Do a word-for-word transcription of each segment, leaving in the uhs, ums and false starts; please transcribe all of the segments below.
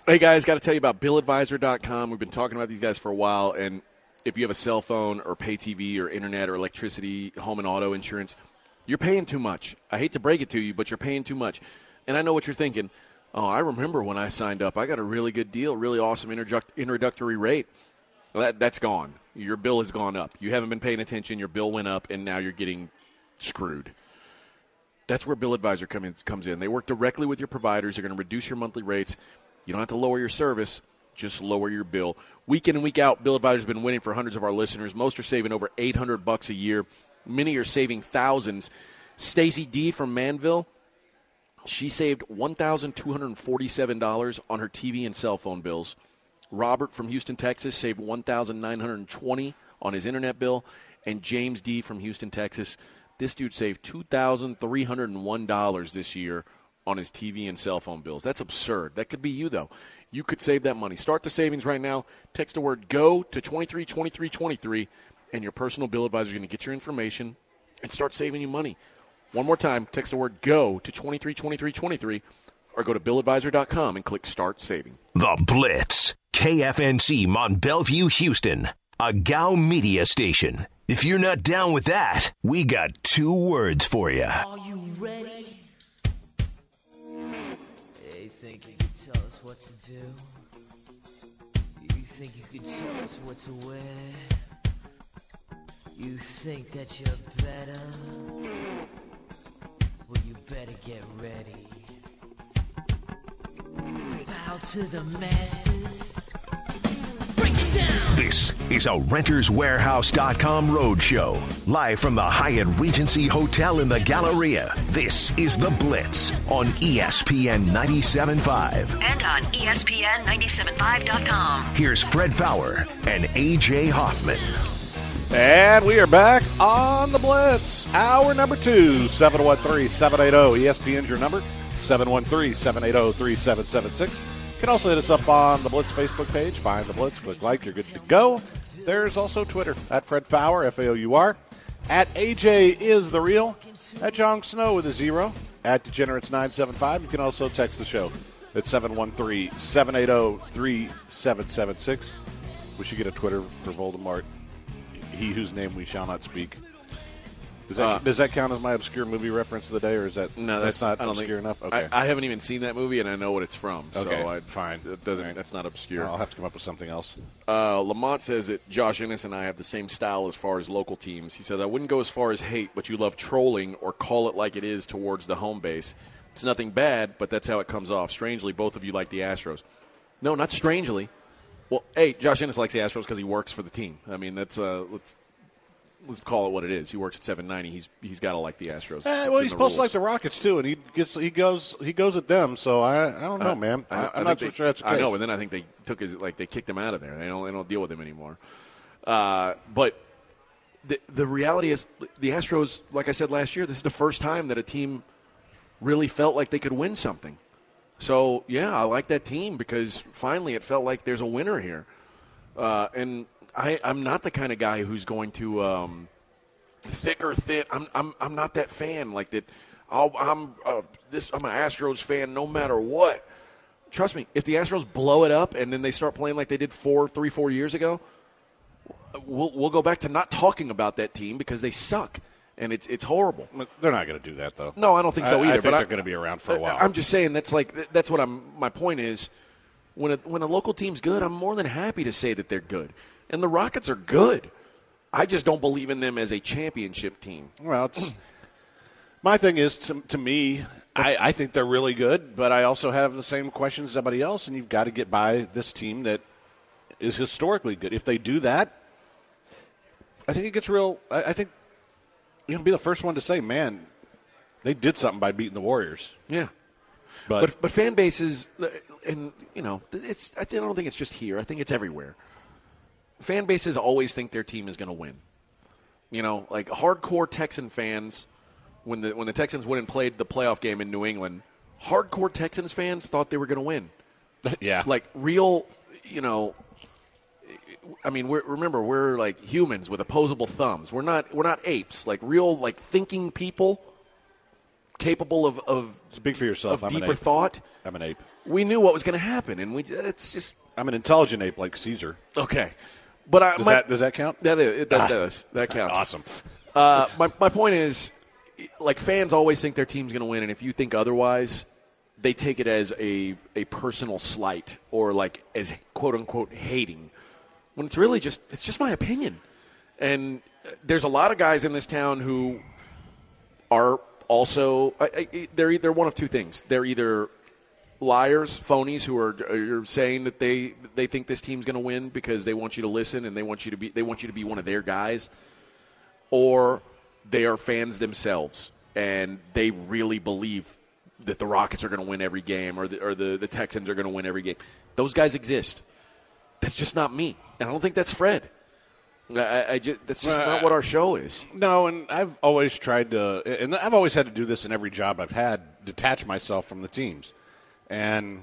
Hey, guys, got to tell you about Bill Advisor dot com. We've been talking about these guys for a while, and if you have a cell phone or pay T V or internet or electricity, home and auto insurance, you're paying too much. I hate to break it to you, but you're paying too much. And I know what you're thinking. Oh, I remember when I signed up. I got a really good deal, really awesome introduct- introductory rate. Well, that, that's gone. Your bill has gone up. You haven't been paying attention. Your bill went up, and now you're getting screwed. That's where Bill Advisor come in, comes in. They work directly with your providers. They're going to reduce your monthly rates. You don't have to lower your service. Just lower your bill. Week in and week out, Bill Advisor's been winning for hundreds of our listeners. Most are saving over eight hundred bucks a year. Many are saving thousands. Stacy D. from Manville, she saved one thousand two hundred forty-seven dollars on her T V and cell phone bills. Robert from Houston, Texas, saved one thousand nine hundred twenty dollars on his internet bill. And James D. from Houston, Texas, this dude saved two thousand three hundred one dollars this year on his T V and cell phone bills. That's absurd. That could be you, though. You could save that money. Start the savings right now. Text the word GO to twenty-three twenty-three twenty-three, and your personal bill advisor is going to get your information and start saving you money. One more time, text the word GO to twenty-three twenty-three twenty-three, or go to Bill Advisor dot com and click Start Saving. The Blitz, K F N C Mont Bellevue, Houston, a G O W media station. If you're not down with that, we got two words for you. Are you ready? Hey, think you can tell us what to do? You think you can tell us what to wear? You think that you're better? Well, you better get ready. Bow to the masters. Break it down! This is a Renters Warehouse dot com roadshow. Live from the Hyatt Regency Hotel in the Galleria. This is The Blitz on E S P N ninety-seven point five. And on E S P N ninety-seven point five dot com. Here's Fred Fowler and A J Hoffman. And we are back on The Blitz. Hour number two, seven one three, seven eight zero. E S P N's your number, seven one three, seven eight zero, three seven seven six. You can also hit us up on the Blitz Facebook page. Find The Blitz, click like, you're good to go. There's also Twitter, at Fred Fowler, F A O U R. At A J is the real. At John Snow with a zero. At Degenerates nine seven five. You can also text the show at seven one three, seven eight zero, three seven seven six. We should get a Twitter for Voldemort. He whose name we shall not speak. Does that, uh, does that count as my obscure movie reference of the day, or is that no? That's, That's not I don't obscure think, enough. Okay, I, I haven't even seen that movie, and I know what it's from. So okay, I, fine. It doesn't. Right. That's not obscure. No, I'll have to come up with something else. Uh, Lamont says that Josh Ennis and I have the same style as far as local teams. He said, I wouldn't go as far as hate, but you love trolling or call it like it is towards the home base. It's nothing bad, but that's how it comes off. Strangely, both of you like the Astros. No, not strangely. Well, hey, Josh Ennis likes the Astros because he works for the team. I mean, that's uh, let's let's call it what it is. He works at seven ninety. He's he's got to like the Astros. Eh, It's well, in he's the supposed rules. to like the Rockets too, and he gets he goes he goes at them. So I I don't know, Uh, man. I, I, I'm I not think so sure they- that's the case. I know, but then I think they took his like they kicked him out of there. They don't they don't deal with him anymore. Uh, but the the reality is, the Astros, like I said last year, this is the first time that a team really felt like they could win something. So yeah, I like that team because finally it felt like there's a winner here. Uh, and I, I'm not the kind of guy who's going to um, thick or thin. I'm I'm I'm not that fan like that. I'll, I'm uh, this. I'm an Astros fan no matter what. Trust me, if the Astros blow it up and then they start playing like they did four, three, four years ago, we'll we'll go back to not talking about that team because they suck and it's it's horrible. They're not going to do that though. No, I don't think so I, either. I think but they're I, going to be around for a while. I'm just saying that's like that's what I'm. My point is, when a, when a local team's good, I'm more than happy to say that they're good, and the Rockets are good. I just don't believe in them as a championship team. Well, it's, my thing is, to, to me, I, I think they're really good, but I also have the same questions as everybody else, and you've got to get by this team that is historically good. If they do that, I think it gets real. I, I think you'll be the first one to say, man, they did something by beating the Warriors. Yeah. But But, but fan bases, and, you know, it's I don't think it's just here. I think it's everywhere. Fan bases always think their team is going to win. You know, like hardcore Texan fans, when the when the Texans went and played the playoff game in New England, hardcore Texans fans thought they were going to win. yeah. Like real, you know, I mean, we're, remember, we're like humans with opposable thumbs. We're not we're not apes. Like real, like thinking people capable of, of Speak for yourself. of I'm an deeper ape. thought. I'm an ape. we knew what was going to happen, and we it's just I'm an intelligent ape like Caesar. okay. But I, Does my, that does that count? That is, it, that Ah. does that counts. Awesome. Uh, my my point is, like fans always think their team's going to win, and if you think otherwise, they take it as a a personal slight or like as quote unquote hating, when it's really just it's just my opinion. And there's a lot of guys in this town who are also I, I, they're they're one of two things. They're either liars, phonies who are, are saying that they they think this team's going to win because they want you to listen and they want you to be they want you to be one of their guys, or they are fans themselves and they really believe that the Rockets are going to win every game or the, or the, the Texans are going to win every game. Those guys exist. That's just not me, and I don't think that's Fred. I, I just, that's just Well, not what our show is. No, and I've always tried to, and I've always had to do this in every job I've had, detach myself from the teams. And,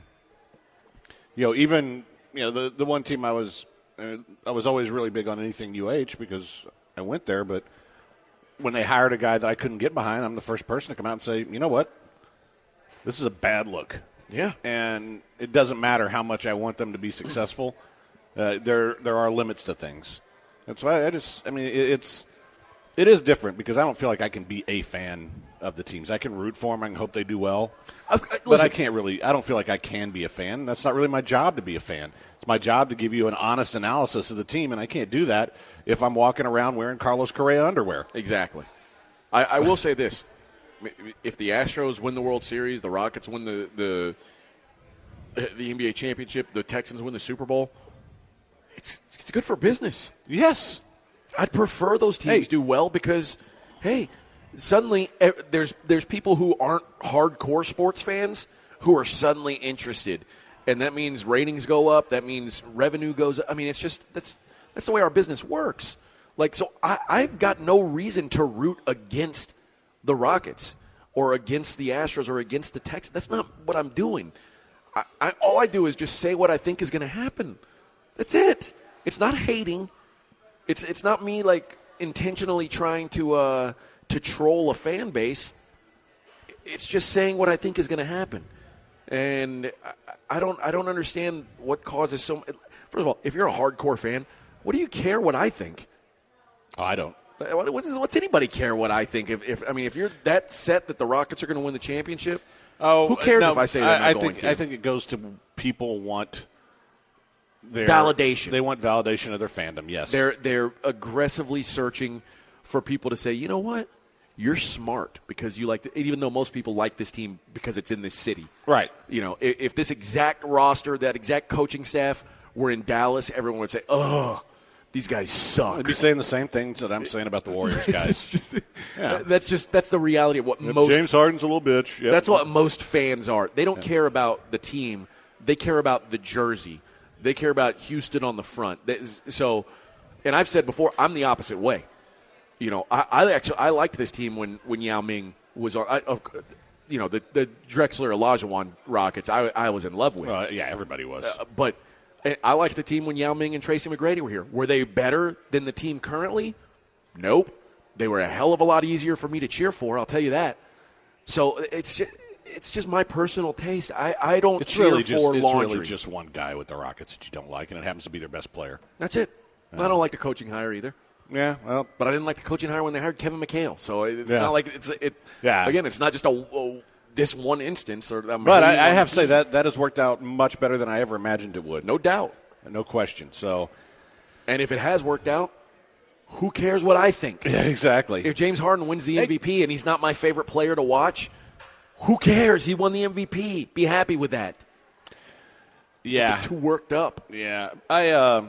you know, even, you know, the, the one team I was, uh, I was always really big on anything U H because I went there, but when they hired a guy that I couldn't get behind, I'm the first person to come out and say, you know what, this is a bad look. Yeah. And it doesn't matter how much I want them to be successful. Uh, there, there are limits to things. That's why I just, I mean, it, it's, it is different because I don't feel like I can be a fan of the teams. I can root for them. I can hope they do well. I, I, But listen, I can't really, I don't feel like I can be a fan. That's not really my job to be a fan. It's my job to give you an honest analysis of the team, and I can't do that if I'm walking around wearing Carlos Correa underwear. Exactly. I, I will say this. If the Astros win the World Series, the Rockets win the, the, the N B A championship, the Texans win the Super Bowl, it's, it's good for business. Yes. I'd prefer those teams Hey. do well because, hey, suddenly eh, there's there's people who aren't hardcore sports fans who are suddenly interested, and that means ratings go up. That means revenue goes up. I mean, it's just that's that's the way our business works. Like, so I, I've got no reason to root against the Rockets or against the Astros or against the Texans. That's not what I'm doing. I, I, all I do is just say what I think is going to happen. That's it. It's not hating. It's it's not me like intentionally trying to uh, to troll a fan base. It's just saying what I think is going to happen, and I, I don't I don't understand what causes so. First of all, if you're a hardcore fan, what do you care what I think? Oh, I don't. What, what's, what's anybody care what I think? If, if I mean, if you're that set that the Rockets are going to win the championship, Oh, who cares no, if I say they're not I, I going think to? I think it goes to people want their Validation. They want validation of their fandom. Yes, They're they're aggressively searching for people to say, you know what, you're smart because you like, the, even though most people like this team because it's in this city, right. You know, if, if this exact roster, that exact coaching staff were in Dallas, everyone would say, oh, these guys suck. I'd be saying the same things that I'm saying about the Warriors guys. It's just- Yeah. That's just that's the reality of what Yep, most James Harden's a little bitch. Yep. That's what most fans are. They don't care about the team. They care about the jersey. They care about Houston on the front. That is- So, and I've said before, I'm the opposite way. You know, I, I actually I liked this team when, when Yao Ming was, I, of, you know, the, the Drexler Olajuwon Rockets. I, I was in love with. Well, yeah, everybody was. Uh, but I liked the team when Yao Ming and Tracy McGrady were here. Were they better than the team currently? Nope. They were a hell of a lot easier for me to cheer for, I'll tell you that. So it's just, it's just my personal taste. I, I don't it's cheer really for just it's laundry. really just one guy with the Rockets that you don't like, and it happens to be their best player. That's it. I don't like the coaching hire either. Yeah, well, But I didn't like the coaching hire when they hired Kevin McHale. So it's Yeah. not like it's it. Yeah. Again, it's not just a, a this one instance. Or I'm but hating I, I on have the to say team. that that has worked out much better than I ever imagined it would. No doubt. no question. So, And if it has worked out, who cares what I think? yeah, exactly. If James Harden wins the M V P and he's not my favorite player to watch, who cares? He won the M V P. Be happy with that. yeah, Get too worked up. yeah. I uh,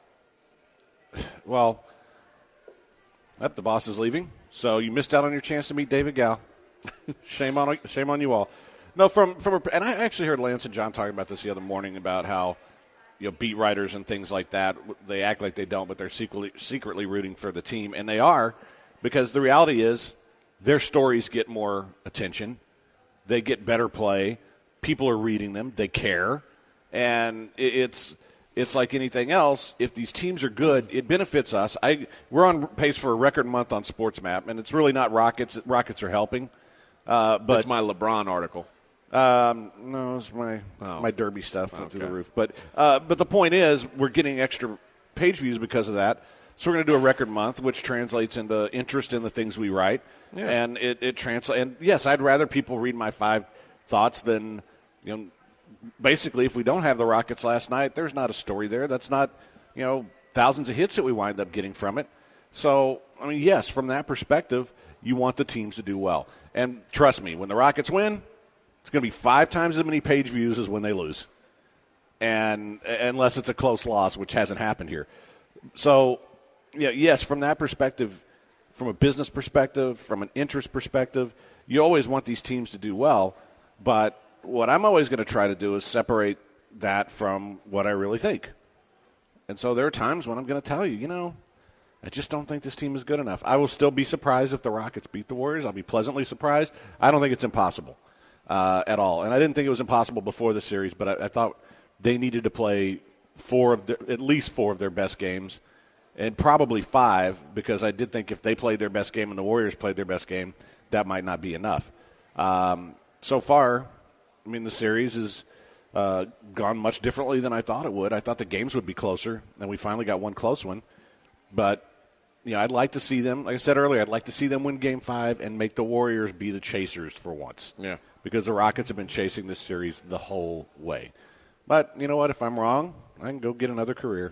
well, yep, the boss is leaving, so you missed out on your chance to meet David Gow. shame on shame on you all. No, from from a, and I actually heard Lance and John talking about this the other morning about how, you know, beat writers and things like that, they act like they don't, but they're secretly secretly rooting for the team, and they are, because the reality is their stories get more attention, they get better play, people are reading them, they care, and it- it's it's like anything else. If these teams are good, it benefits us. I we're on pace for a record month on SportsMap, and it's really not Rockets. Rockets are helping, uh, but That's my LeBron article. Um, no, it's my Oh. my Derby stuff went through the Okay. roof. But uh, but the point is, we're getting extra page views because of that. So we're going to do a record month, which translates into interest in the things we write. Yeah. And it, it translates. And yes, I'd rather people read my five thoughts than, you know, basically if we don't have the Rockets last night, there's not a story there. That's not, you know, thousands of hits that we wind up getting from it. So, I mean, yes, from that perspective, you want the teams to do well. And trust me, when the Rockets win, it's going to be five times as many page views as when they lose. And unless it's a close loss, which hasn't happened here. So, yeah, yes, from that perspective, from a business perspective, from an interest perspective, you always want these teams to do well. But what I'm always going to try to do is separate that from what I really think. And so there are times when I'm going to tell you, you know, I just don't think this team is good enough. I will still be surprised if the Rockets beat the Warriors. I'll be pleasantly surprised. I don't think it's impossible uh, at all. And I didn't think it was impossible before the series, but I, I thought they needed to play four of their, at least four of their best games. And probably five, because I did think if they played their best game and the Warriors played their best game, that might not be enough. Um, so far, I mean, the series has uh, gone much differently than I thought it would. I thought the games would be closer, and we finally got one close one. But, you know, I'd like to see them, like I said earlier, I'd like to see them win Game five and make the Warriors be the chasers for once. Yeah. Because the Rockets have been chasing this series the whole way. But, you know what, if I'm wrong, I can go get another career.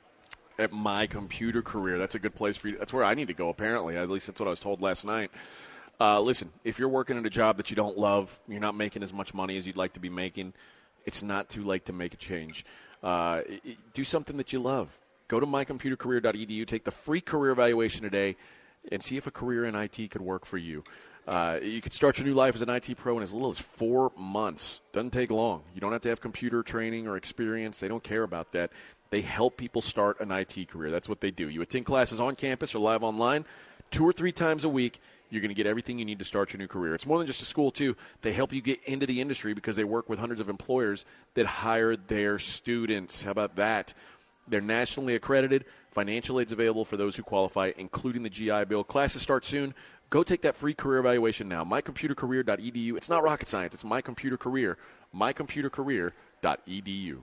At My Computer Career. That's a good place for you. That's where I need to go, apparently. At least that's what I was told last night. Uh, listen, if you're working at a job that you don't love, you're not making as much money as you'd like to be making, it's not too late to make a change. Uh, do something that you love. Go to my computer career dot e d u, take the free career evaluation today, and see if a career in I T could work for you. Uh, you could start your new life as an I T pro in as little as four months. Doesn't take long. You don't have to have computer training or experience. They don't care about that. They help people start an I T career. That's what they do. You attend classes on campus or live online two or three times a week. You're going to get everything you need to start your new career. It's more than just a school, too. They help you get into the industry because they work with hundreds of employers that hire their students. How about that? They're nationally accredited. Financial aid's available for those who qualify, including the G I Bill. Classes start soon. Go take that free career evaluation now. my computer career dot e d u. It's not rocket science. It's My Computer Career. my computer career dot e d u.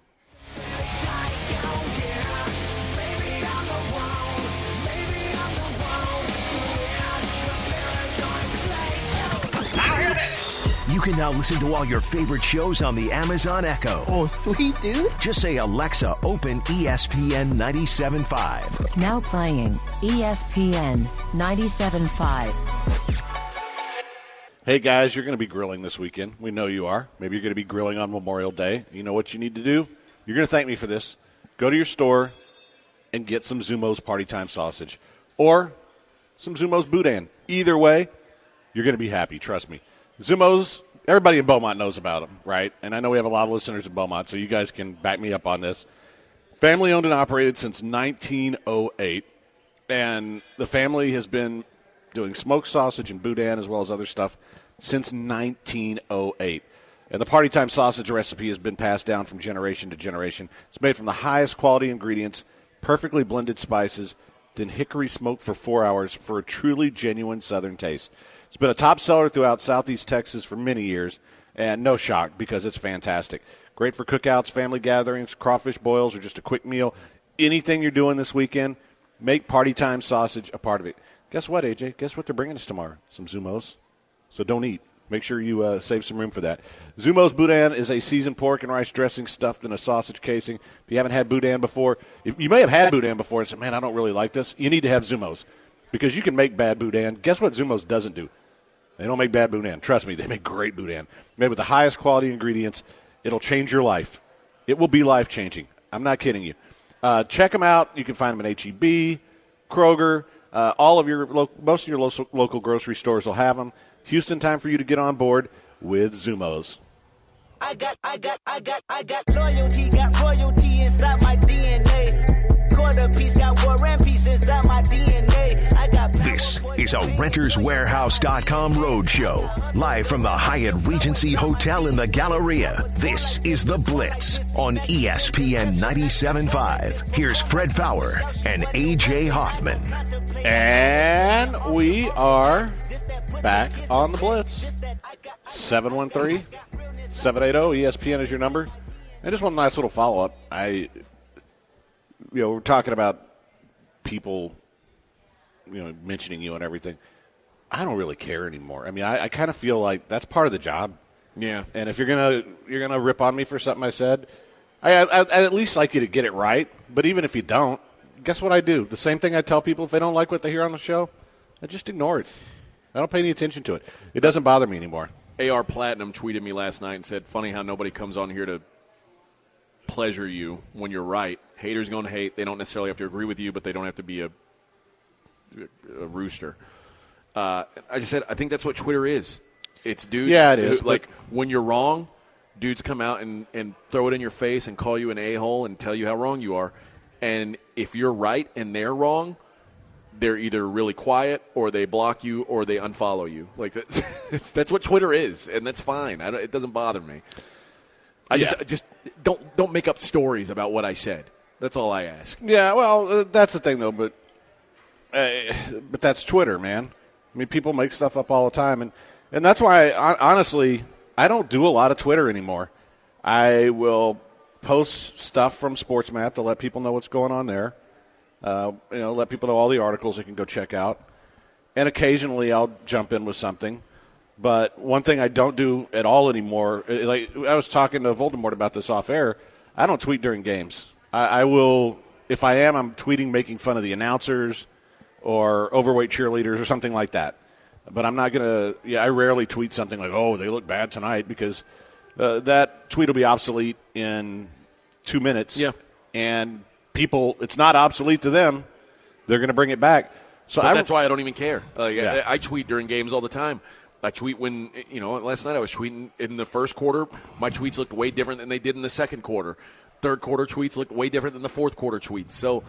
You can now listen to all your favorite shows on the Amazon Echo. Oh, sweet, dude. Just say, Alexa, open E S P N ninety-seven point five. Now playing E S P N ninety-seven point five. Hey, guys, you're going to be grilling this weekend. We know you are. Maybe you're going to be grilling on Memorial Day. You know what you need to do? You're going to thank me for this. Go to your store and get some Zumo's Party Time sausage or some Zumo's Boudin. Either way, you're going to be happy. Trust me. Zumo's, everybody in Beaumont knows about them, right? And I know we have a lot of listeners in Beaumont, so you guys can back me up on this. Family owned and operated since nineteen oh eight, and the family has been doing smoked sausage and boudin as well as other stuff since nineteen oh eight. And the Party Time sausage recipe has been passed down from generation to generation. It's made from the highest quality ingredients, perfectly blended spices, then hickory smoked for four hours for a truly genuine Southern taste. It's been a top seller throughout Southeast Texas for many years, and no shock because it's fantastic. Great for cookouts, family gatherings, crawfish boils, or just a quick meal. Anything you're doing this weekend, make Party Time sausage a part of it. Guess what, A J? Guess what they're bringing us tomorrow? Some Zumos. So don't eat. Make sure you uh, save some room for that. Zumo's Boudin is a seasoned pork and rice dressing stuffed in a sausage casing. If you haven't had Boudin before, if, you may have had Boudin before and said, man, I don't really like this. You need to have Zumo's because you can make bad Boudin. Guess what Zumo's doesn't do? They don't make bad Boudin. Trust me, they make great Boudin. Made with the highest quality ingredients. It'll change your life. It will be life-changing. I'm not kidding you. Uh, check them out. You can find them at H E B, Kroger. Uh, all of your lo- most of your lo- local grocery stores will have them. Houston, time for you to get on board with Zumo's. I got, I got, I got, I got loyalty, got royalty inside my D N A. Quarter piece, got war and peace inside my D N A. I got This is a Renters Warehouse dot com roadshow. Live from the Hyatt Regency Hotel in the Galleria. This is The Blitz on E S P N ninety-seven point five. Here's Fred Fowler and A J Hoffman. And we are back on The Blitz. seven one three, seven eight zero E S P N is your number. And just one nice little follow-up. I, you know, we're talking about people, you know, mentioning you and everything. I don't really care anymore. I mean, I, I kind of feel like that's part of the job. Yeah. And if you're gonna you're gonna rip on me for something I said, I, I I'd at least like you to get it right. But even if you don't, guess what I do? The same thing I tell people if they don't like what they hear on the show, I just ignore it. I don't pay any attention to it. It doesn't bother me anymore. A R Platinum tweeted me last night and said, funny how nobody comes on here to pleasure you when you're right. Haters going to hate. They don't necessarily have to agree with you, but they don't have to be a, a rooster. Uh, I just said, I think that's what Twitter is. It's dudes. Yeah, it is. Who, like, when you're wrong, dudes come out and, and throw it in your face and call you an a-hole and tell you how wrong you are. And if you're right and they're wrong, they're either really quiet or they block you or they unfollow you. Like that's, that's what Twitter is, and that's fine. I don't, it doesn't bother me. I yeah. just I just don't don't make up stories about what I said. That's all I ask. Yeah, well, uh, that's the thing though. But uh, but that's Twitter, man. I mean, people make stuff up all the time, and and that's why I, honestly I don't do a lot of Twitter anymore. I will post stuff from SportsMap to let people know what's going on there. Uh, you know, let people know all the articles they can go check out. And occasionally I'll jump in with something. But one thing I don't do at all anymore, like I was talking to Voldemort about this off air, I don't tweet during games. I, I will, if I am, I'm tweeting making fun of the announcers or overweight cheerleaders or something like that. But I'm not going to, yeah, I rarely tweet something like, oh, they look bad tonight, because uh, that tweet will be obsolete in two minutes. Yeah. And people, it's not obsolete to them. They're going to bring it back. So but I, that's why I don't even care. Like, yeah. I, I tweet during games all the time. I tweet when, you know, last night I was tweeting in the first quarter. My tweets looked way different than they did in the second quarter. Third quarter tweets looked way different than the fourth quarter tweets. So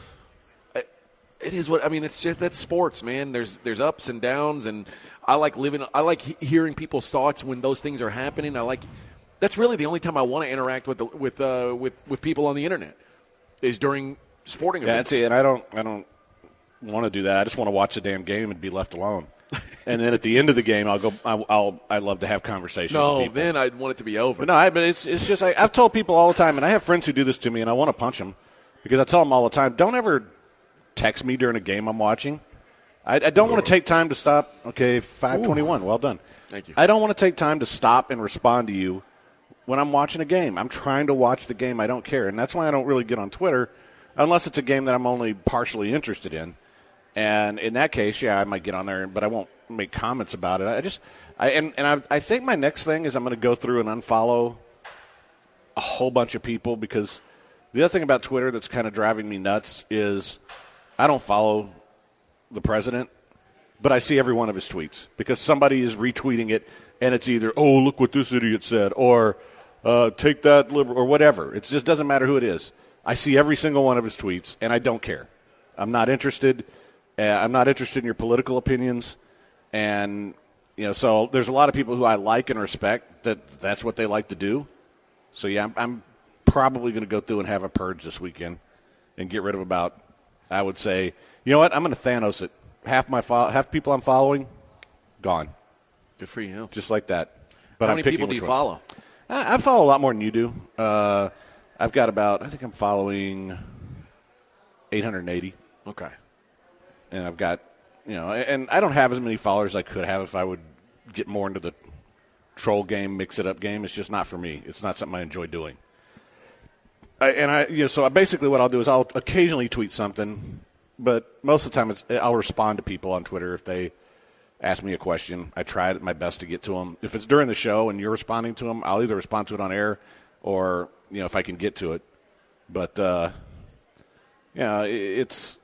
it is what, I mean, it's just, that's sports, man. There's there's ups and downs, and I like living, I like he- hearing people's thoughts when those things are happening. I like, that's really the only time I want to interact with the, with uh, with with people on the internet is during sporting yeah, events. that's it. And I don't, I don't want to do that. I just want to watch the damn game and be left alone. And then at the end of the game, I'll go. I'll. I'll I'd love to have conversations. No, with people. then I'd want it to be over. But no, I, but it's it's just I, I've told people all the time, and I have friends who do this to me, and I want to punch them because I tell them all the time, don't ever text me during a game I'm watching. I, I don't want to take time to stop. Okay, five twenty-one. Well done. Thank you. I don't want to take time to stop and respond to you when I'm watching a game. I'm trying to watch the game. I don't care, and that's why I don't really get on Twitter unless it's a game that I'm only partially interested in. And in that case, yeah, I might get on there, but I won't make comments about it. I just, I and, and I, I think my next thing is I'm going to go through and unfollow a whole bunch of people, because the other thing about Twitter that's kind of driving me nuts is I don't follow the president, but I see every one of his tweets because somebody is retweeting it, and it's either, oh, look what this idiot said, or uh, take that liberal, or whatever. It just doesn't matter who it is. I see every single one of his tweets, and I don't care. I'm not interested. Uh, I'm not interested in your political opinions. And, you know, so there's a lot of people who I like and respect that that's what they like to do. So, yeah, I'm, I'm probably going to go through and have a purge this weekend and get rid of about, I would say, you know what, I'm going to Thanos it. Half my fo- half people I'm following, gone. Good for you. Just like that. But How I'm many picking people do you which ones. follow? I, I follow a lot more than you do. Uh, I've got about, I think I'm following eight hundred eighty. Okay. And I've got, you know, and I don't have as many followers as I could have if I would get more into the troll game, mix it up game. It's just not for me. It's not something I enjoy doing. I, and I, you know, so I basically what I'll do is I'll occasionally tweet something, but most of the time it's, I'll respond to people on Twitter if they ask me a question. I try my best to get to them. If it's during the show and you're responding to them, I'll either respond to it on air or, you know, if I can get to it. But, uh, yeah, it, it's.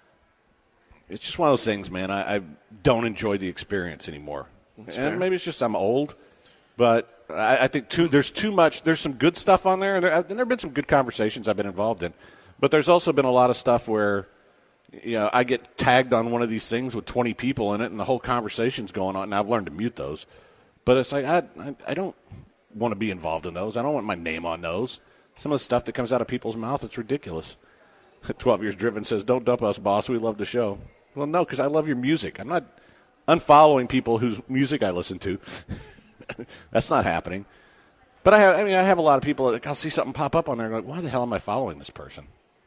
It's just one of those things, man. I, I don't enjoy the experience anymore. That's and fair. maybe it's just I'm old, but I, I think too, there's too much. There's some good stuff on there, and there, and there have been some good conversations I've been involved in. But there's also been a lot of stuff where, you know, I get tagged on one of these things with twenty people in it, and the whole conversation's going on, and I've learned to mute those. But it's like I, I, I don't want to be involved in those. I don't want my name on those. Some of the stuff that comes out of people's mouth, it's ridiculous. twelve Years Driven says, don't dump us, boss. We love the show. Well, no, because I love your music. I'm not unfollowing people whose music I listen to. That's not happening. But I have, I mean, I have a lot of people. Like, I'll see something pop up on there, and I'm like, why the hell am I following this person?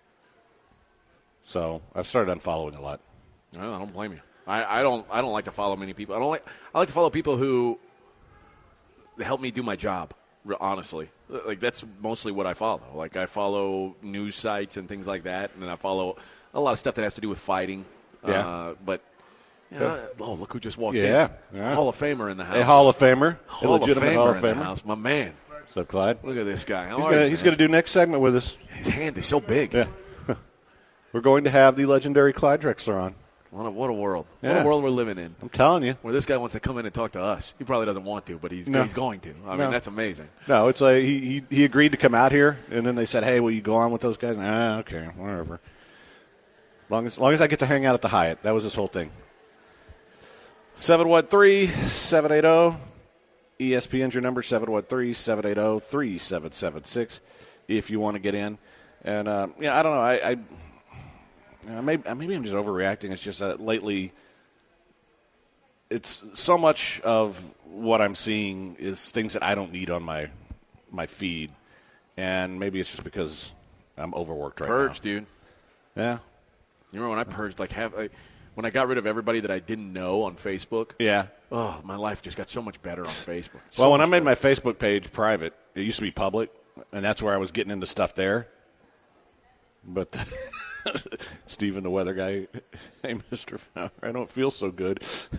So I've started unfollowing a lot. No, I don't blame you. I, I don't. I don't like to follow many people. I don't like. I like to follow people who help me do my job. Honestly, like that's mostly what I follow. Like I follow news sites and things like that, and then I follow a lot of stuff that has to do with fighting. Yeah. Uh, but yeah, oh, look who just walked yeah, in! Yeah, Hall of Famer in the house. A Hall of Famer, Hall a legitimate of Famer Hall of in Famer. the house, my man. What's up, Clyde? Look at this guy. How He's are gonna, you, he's man? going to do next segment with us. His hand is so big. Yeah. We're going to have the legendary Clyde Drexler on. What a, what a world. Yeah. What a world we're living in. I'm telling you. Where this guy wants to come in and talk to us. He probably doesn't want to, but he's No. he's going to. I No. mean, that's amazing. No, it's like he, he he agreed to come out here, and then they said, "Hey, will you go on with those guys?" Ah, okay, whatever. Long as long as I get to hang out at the Hyatt, that was his whole thing. seven one three, seven eight zero E S P N's your number, seven one three, seven eight zero, three seven seven six if you want to get in. And uh, yeah, I don't know. I, I you know, maybe maybe I'm just overreacting. It's just that lately, it's so much of what I'm seeing is things that I don't need on my my feed, and maybe it's just because I'm overworked right Purge, now. dude. Yeah, You remember when I purged, like, have, like, when I got rid of everybody that I didn't know on Facebook? yeah. Oh, my life just got so much better on Facebook. So Well, when I much made better. my Facebook page private, it used to be public, and that's where I was getting into stuff there. But Steven, the weather guy, hey, Mister Fowler, I don't feel so good.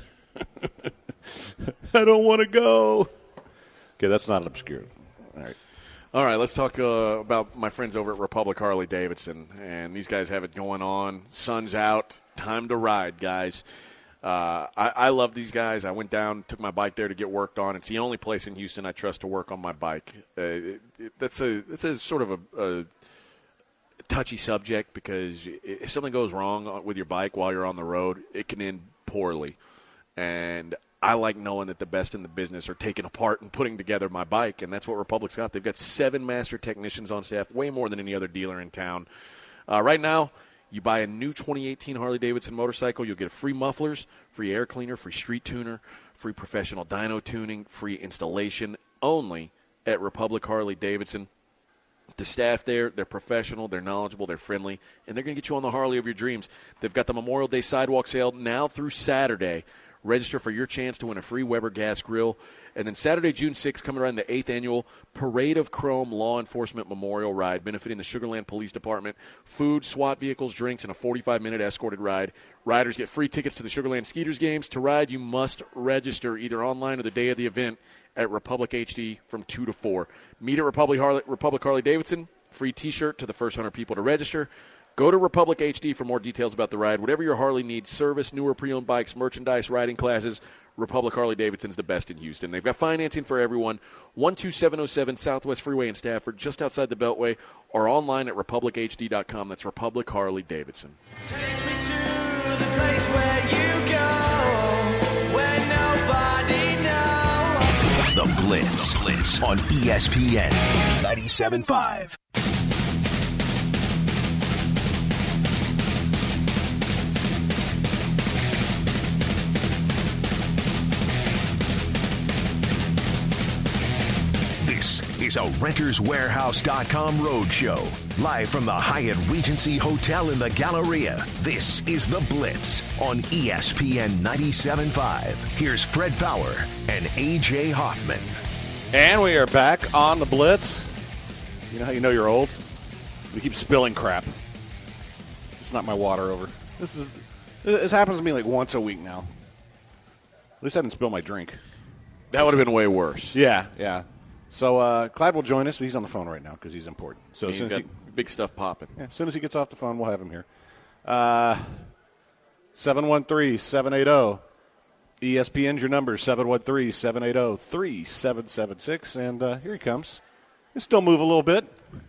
I don't want to go. Okay, that's not an obscure. All right. All right, let's talk uh, about my friends over at Republic Harley Davidson. And these guys have it going on. Sun's out. Time to ride, guys. Uh, I, I love these guys. I went down, took my bike there to get worked on. It's the only place in Houston I trust to work on my bike. Uh, it, it, that's a that's a sort of a, a touchy subject because if something goes wrong with your bike while you're on the road, it can end poorly. And I like knowing that the best in the business are taking apart and putting together my bike, and that's what Republic's got. They've got seven master technicians on staff, way more than any other dealer in town. Uh, right now, you buy a new twenty eighteen Harley-Davidson motorcycle, you'll get free mufflers, free air cleaner, free street tuner, free professional dyno tuning, free installation, only at Republic Harley-Davidson. The staff there, they're professional, they're knowledgeable, they're friendly, and they're going to get you on the Harley of your dreams. They've got the Memorial Day sidewalk sale now through Saturday. Register for your chance to win a free Weber gas grill. And then Saturday, June sixth, coming around the eighth annual Parade of Chrome Law Enforcement Memorial Ride, benefiting the Sugar Land Police Department. Food, SWAT vehicles, drinks, and a forty-five minute escorted ride. Riders get free tickets to the Sugar Land Skeeters games. To ride, you must register either online or the day of the event at Republic H D from two to four. Meet at Republic Harley, Republic Harley-Davidson. Free T-shirt to the first one hundred people to register. Go to Republic H D for more details about the ride. Whatever your Harley needs, service, newer pre-owned bikes, merchandise, riding classes, Republic Harley-Davidson's the best in Houston. They've got financing for everyone. one two seven oh seven Southwest Freeway in Stafford, just outside the Beltway, or online at republic h d dot com. That's Republic Harley-Davidson. Take me to the place where you go, where nobody knows. The Blitz, Blitz on E S P N ninety-seven point five. This is a Renters Warehouse dot com roadshow. Live from the Hyatt Regency Hotel in the Galleria. This is The Blitz on E S P N ninety-seven point five. Here's Fred Fowler and A J Hoffman. And we are back on the Blitz. You know how you know you're old? We keep spilling crap. It's not my water over. This is this happens to me like once a week now. At least I didn't spill my drink. That would have been way worse. Yeah, yeah. So uh, Clyde will join us, but he's on the phone right now because he's important. So as He's soon as, got he, big stuff popping. yeah, as soon as he gets off the phone, we'll have him here. Uh, seven one three, seven eight zero E S P N's your number, seven one three, seven eight zero, three seven seven six. And uh, here he comes. He still move a little bit.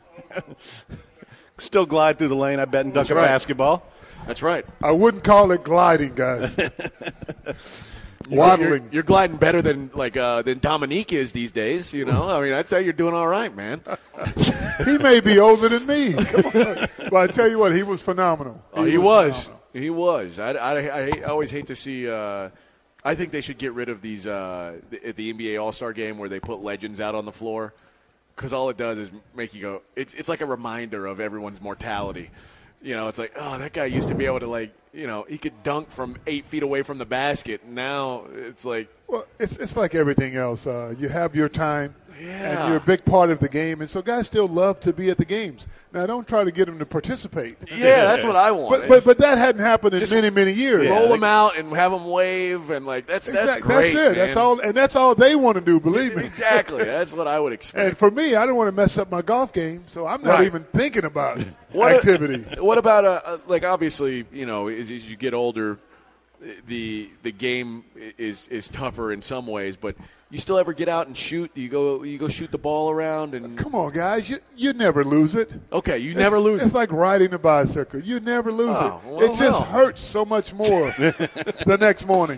Still glide through the lane, I bet, and dunk That's a right. basketball. That's right. I wouldn't call it gliding, guys. You're, Waddling. you're gliding better than like uh, than Dominique is these days. You know, I mean, I'd say you're doing all right, man. He may be older than me. Come on. But I tell you what, he was phenomenal. Oh, he was. phenomenal. He was. I, I, I, hate- I always hate to see. Uh, I think they should get rid of these uh, the, the N B A All Star Game where they put legends out on the floor. because all it does is make you go. It's it's like a reminder of everyone's mortality. You know, it's like, oh, that guy used to be able to, like, you know, he could dunk from eight feet away from the basket. Now it's like. Well, it's it's like everything else. Uh, you have your time, Yeah. and you're a big part of the game, and so guys still love to be at the games. Now, don't try to get them to participate. Yeah, that's what I want. But but, but that hadn't happened in Just many many years. roll them out and have them wave, and like that's that's Exact- great. That's it. Man. That's all, and that's all they want to do. Believe me. Exactly. That's what I would expect. And for me, I don't want to mess up my golf game, so I'm not Right. even thinking about What activity. What about uh, uh, like obviously, you know, as, as you get older, the the game is is tougher in some ways, but you still ever get out and shoot? You go you go shoot the ball around and Come on, guys, you you never lose it. okay, you It's- never lose. It's like riding a bicycle. You never lose Oh, it. well, it just hell. hurts so much more the next morning.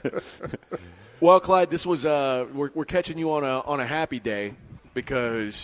Well, Clyde, this was uh, we're we're catching you on a on a happy day because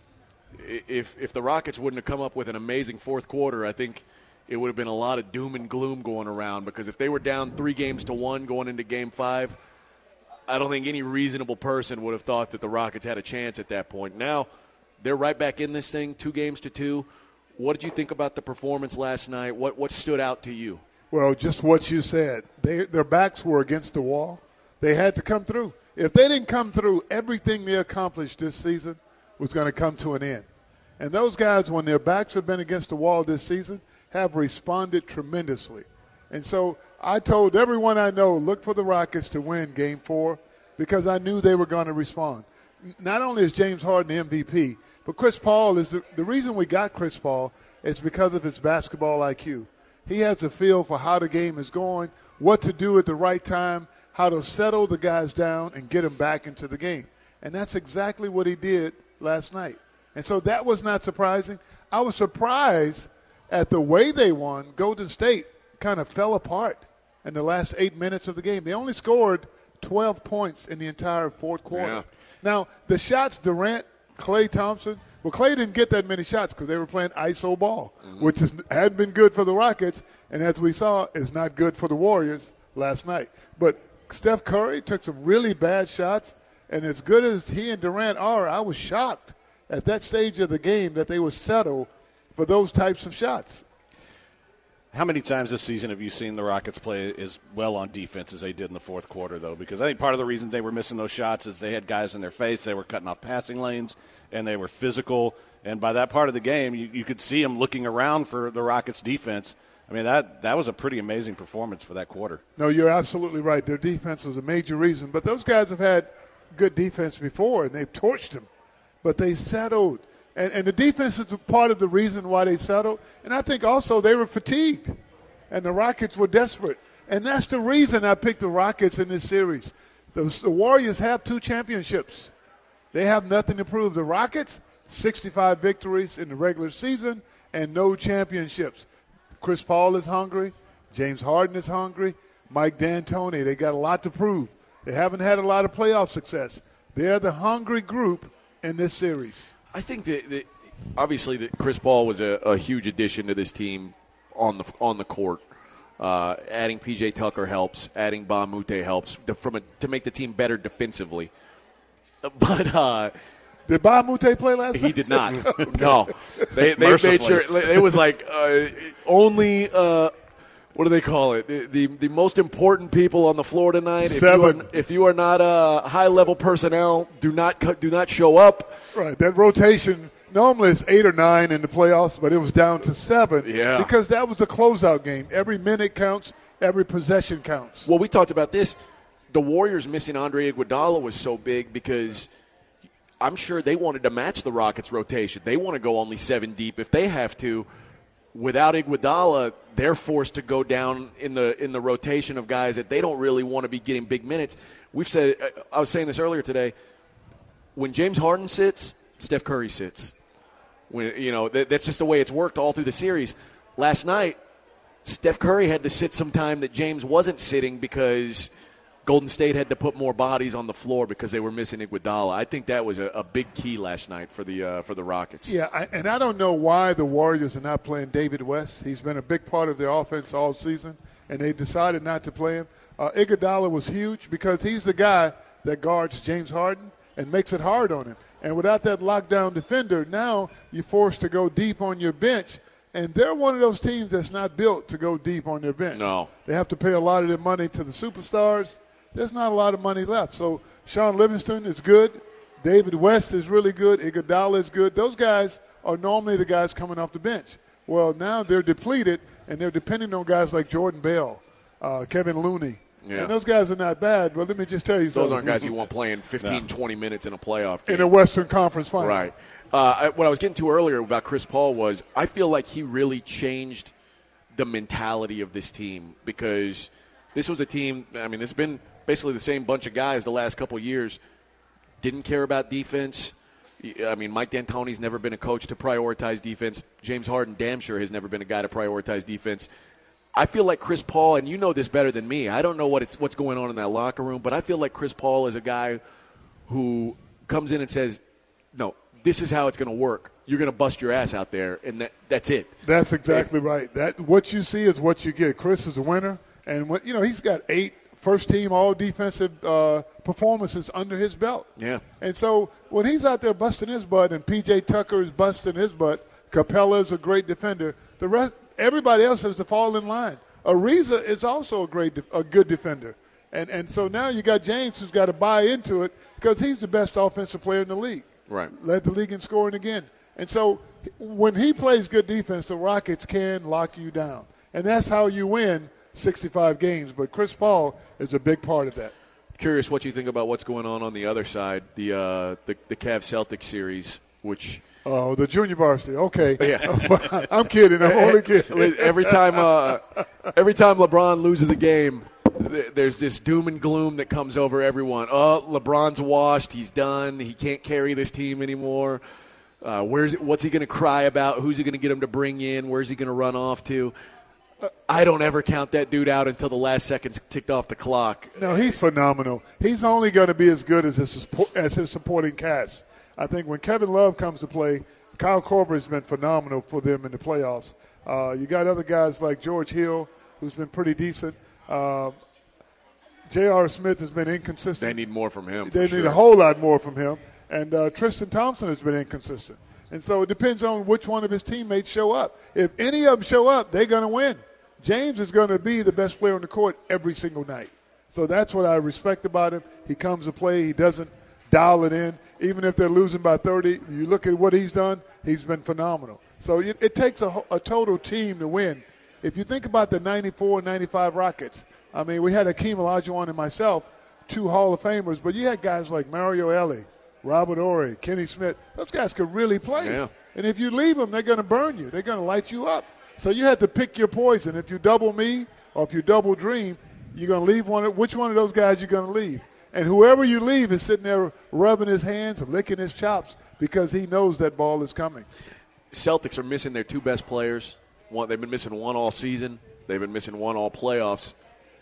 i- if if the Rockets wouldn't have come up with an amazing fourth quarter, I think it would have been a lot of doom and gloom going around. Because if they were down three games to one going into Game Five, I don't think any reasonable person would have thought that the Rockets had a chance at that point. Now they're right back in this thing, two games to two. What did you think about the performance last night? What what stood out to you? Well, just what you said. They, their backs were against the wall. They had to come through. If they didn't come through, everything they accomplished this season was going to come to an end. And those guys, when their backs have been against the wall this season, have responded tremendously. And so I told everyone I know, look for the Rockets to win Game Four because I knew they were going to respond. N- Not only is James Harden the M V P, but Chris Paul is the, the reason we got Chris Paul is because of his basketball I Q. He has a feel for how the game is going, what to do at the right time, how to settle the guys down and get them back into the game. And that's exactly what he did last night. And so that was not surprising. I was surprised at the way they won. Golden State kind of fell apart in the last eight minutes of the game. They only scored twelve points in the entire fourth quarter. Yeah. Now, the shots Durant, Klay Thompson, well, Klay didn't get that many shots because they were playing I S O ball, which is, had been good for the Rockets, and as we saw, is not good for the Warriors last night. But Steph Curry took some really bad shots, and as good as he and Durant are, I was shocked at that stage of the game that they would settle for those types of shots. How many times this season have you seen the Rockets play as well on defense as they did in the fourth quarter, though? Because I think part of the reason they were missing those shots is they had guys in their face, they were cutting off passing lanes, and they were physical. And by that part of the game, you, you could see them looking around for the Rockets' defense. I mean, that, that was a pretty amazing performance for that quarter. No, you're absolutely right. Their defense was a major reason. But those guys have had good defense before, and they've torched them. But they settled. And, and the defense is part of the reason why they settled. And I think also they were fatigued, and the Rockets were desperate. And that's the reason I picked the Rockets in this series. The, the Warriors have two championships. They have nothing to prove. The Rockets, sixty-five victories in the regular season and no championships. Chris Paul is hungry. James Harden is hungry. Mike D'Antoni, they got a lot to prove. They haven't had a lot of playoff success. They're the hungry group in this series. I think that, that obviously that Chris Paul was a, a huge addition to this team on the on the court. Uh, adding P J Tucker helps. Adding Ba Mute helps to, from a, to make the team better defensively. But uh, Did Ba Mute play last night? he did not. No, they they made sure it was like uh, only. Uh, what do they call it? The, the the most important people on the floor tonight. If Seven. you are, if you are not uh, high level personnel, do not co- do not show up. Right. That rotation, normally it's eight or nine in the playoffs, but it was down to seven. Yeah. Because that was a closeout game. Every minute counts. Every possession counts. Well, we talked about this. The Warriors missing Andre Iguodala was so big because I'm sure they wanted to match the Rockets' rotation. They want to go only seven deep if they have to. Without Iguodala, they're forced to go down in the in the rotation of guys that they don't really want to be getting big minutes. We've said, I was saying this earlier today, when James Harden sits, Steph Curry sits. When you know that, that's just the way it's worked all through the series. Last night, Steph Curry had to sit some time that James wasn't sitting because Golden State had to put more bodies on the floor because they were missing Iguodala. I think that was a, a big key last night for the uh, for the Rockets. Yeah, I, and I don't know why the Warriors are not playing David West. He's been a big part of their offense all season, and they decided not to play him. Uh, Iguodala was huge because he's the guy that guards James Harden and makes it hard on him. And without that lockdown defender, now you're forced to go deep on your bench. And they're one of those teams that's not built to go deep on their bench. No. They have to pay a lot of their money to the superstars. There's not a lot of money left. So Sean Livingston is good. David West is really good. Iguodala is good. Those guys are normally the guys coming off the bench. Well, now they're depleted, and they're depending on guys like Jordan Bell, uh, Kevin Looney. Yeah. And those guys are not bad, but let me just tell you something. Those aren't guys you want playing fifteen, no. twenty minutes in a playoff game. In a Western Conference final. Right. Uh, what I was getting to earlier about Chris Paul was I feel like he really changed the mentality of this team because this was a team, I mean, it's been basically the same bunch of guys the last couple of years. Didn't care about defense. I mean, Mike D'Antoni's never been a coach to prioritize defense. James Harden damn sure has never been a guy to prioritize defense. I feel like Chris Paul, and you know this better than me, I don't know what it's what's going on in that locker room, but I feel like Chris Paul is a guy who comes in and says, no, this is how it's going to work. You're going to bust your ass out there, and that, that's it. That's exactly right. That what you see is what you get. Chris is a winner, and what, you know he's got eight first-team all-defensive uh, performances under his belt. Yeah. And so when he's out there busting his butt, and P J Tucker is busting his butt, Capella is a great defender. The rest, everybody else has to fall in line. Ariza is also a great, a good defender, and and so now you got James who's got to buy into it because he's the best offensive player in the league. Right. Led the league in scoring again. And so when he plays good defense, the Rockets can lock you down. And that's how you win sixty-five games. But Chris Paul is a big part of that. Curious what you think about what's going on on the other side, the uh, the, the Cavs-Celtics series, which – Oh, the junior varsity. Okay. Yeah. I'm kidding. I'm only kidding. Every time, uh, every time LeBron loses a game, there's this doom and gloom that comes over everyone. Oh, LeBron's washed. He's done. He can't carry this team anymore. Uh, where's what's he going to cry about? Who's he going to get him to bring in? Where's he going to run off to? I don't ever count that dude out until the last seconds ticked off the clock. No, he's phenomenal. He's only going to be as good as his, as his supporting cast. I think when Kevin Love comes to play, Kyle Korver has been phenomenal for them in the playoffs. Uh, you got other guys like George Hill, who's been pretty decent. Uh, J R. Smith has been inconsistent. They need more from him. They need sure. a whole lot more from him. And uh, Tristan Thompson has been inconsistent. And so it depends on which one of his teammates show up. If any of them show up, they're going to win. James is going to be the best player on the court every single night. So that's what I respect about him. He comes to play. He doesn't dial it in. Even if they're losing by thirty, you look at what he's done, he's been phenomenal. So it, it takes a, a total team to win. If you think about the ninety-four ninety-five Rockets, I mean, we had Akeem Olajuwon and myself, two Hall of Famers, but you had guys like Mario Elie, Robert Horry, Kenny Smith. Those guys could really play. Yeah. And if you leave them, they're going to burn you. They're going to light you up. So you had to pick your poison. If you double me or if you double Dream, you're going to leave one. Which one of those guys you're going to leave? And whoever you leave is sitting there rubbing his hands and licking his chops because he knows that ball is coming. Celtics are missing their two best players. One, they've been missing one all season. They've been missing one all playoffs.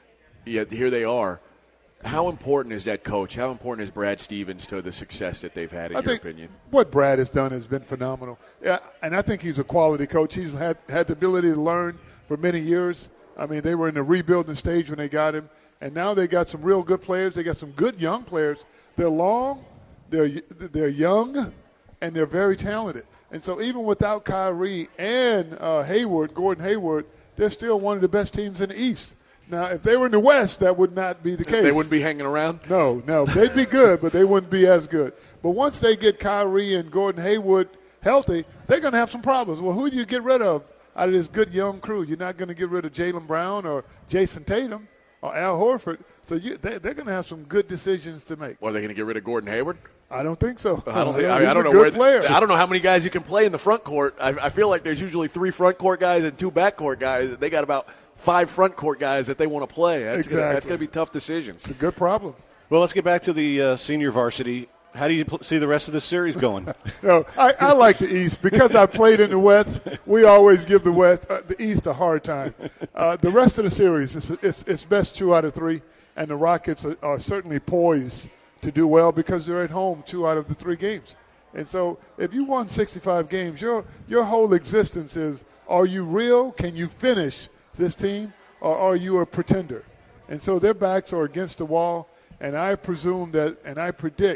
Yet here they are. How important is that coach? How important is Brad Stevens to the success that they've had, in I your think opinion? What Brad has done has been phenomenal. Yeah, and I think he's a quality coach. He's had, had the ability to learn for many years. I mean, they were in the rebuilding stage when they got him. And now they got some real good players. They got some good young players. They're long, they're they're young, and they're very talented. And so even without Kyrie and uh, Hayward, Gordon Hayward, they're still one of the best teams in the East. Now, if they were in the West, that would not be the case. They wouldn't be hanging around? No, no. They'd be good, but they wouldn't be as good. But once they get Kyrie and Gordon Hayward healthy, they're going to have some problems. Well, who do you get rid of out of this good young crew? You're not going to get rid of Jaylen Brown or Jason Tatum or Al Horford. So you, they, they're going to have some good decisions to make. What, are they going to get rid of Gordon Hayward? I don't think so. I don't, I I, I don't know good where. player. I don't know how many guys you can play in the front court. I, I feel like there's usually three front court guys and two back court guys. They got about five front court guys that they want to play. That's exactly. gonna, that's going to be tough decisions. It's a good problem. Well, let's get back to the uh, senior varsity. How do you pl- see the rest of the series going? No, I, I like the East because I played in the West. We always give the West, uh, the East, a hard time. Uh, the rest of the series, it's, it's, it's best two out of three, and the Rockets are, are certainly poised to do well because they're at home two out of the three games. And so if you won sixty-five games, your your whole existence is, are you real? Can you finish this team, or are you a pretender? And so their backs are against the wall, and I presume that, and I predict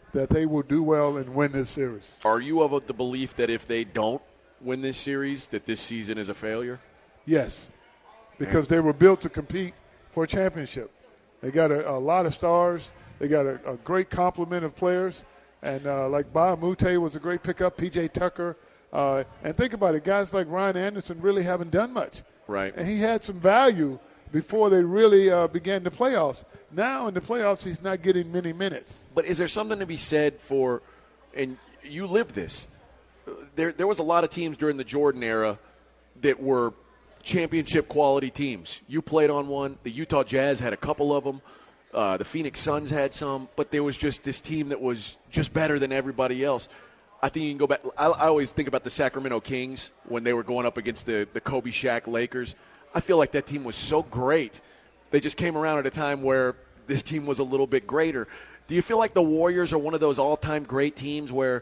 that they will do well and win this series. Are you of the belief that if they don't win this series, that this season is a failure? Yes, because they were built to compete for a championship. They got a, a lot of stars. They got a, a great complement of players. And uh, like Ba Mute was a great pickup, P J Tucker. Uh, and think about it, guys like Ryan Anderson really haven't done much. Right. And he had some value before they really uh, began the playoffs. Now in the playoffs, he's not getting many minutes. But is there something to be said for, and you lived this, there there was a lot of teams during the Jordan era that were championship quality teams. You played on one. The Utah Jazz had a couple of them. Uh, the Phoenix Suns had some. But there was just this team that was just better than everybody else. I think you can go back. I, I always think about the Sacramento Kings when they were going up against the, the Kobe Shaq Lakers. I feel like that team was so great. They just came around at a time where this team was a little bit greater. Do you feel like the Warriors are one of those all-time great teams where